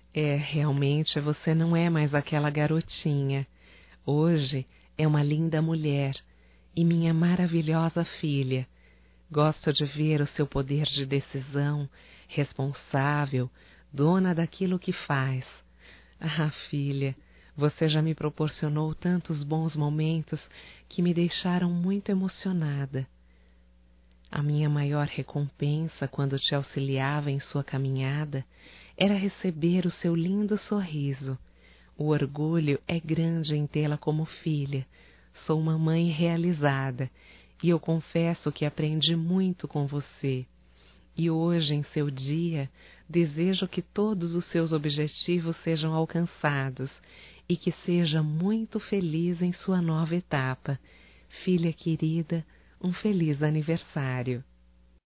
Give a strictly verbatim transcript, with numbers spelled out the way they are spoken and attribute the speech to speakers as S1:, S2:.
S1: É, realmente você não é mais aquela garotinha. Hoje é uma linda mulher e minha maravilhosa filha. Gosto de ver o seu poder de decisão, responsável, dona daquilo que faz. Ah, filha, você já me proporcionou tantos bons momentos que me deixaram muito emocionada. A minha maior recompensa quando te auxiliava em sua caminhada era receber o seu lindo sorriso. O orgulho é grande em tê-la como filha. Sou uma mãe realizada e eu confesso que aprendi muito com você. E hoje, em seu dia, desejo que todos os seus objetivos sejam alcançados e que seja muito feliz em sua nova etapa. Filha querida, um feliz aniversário.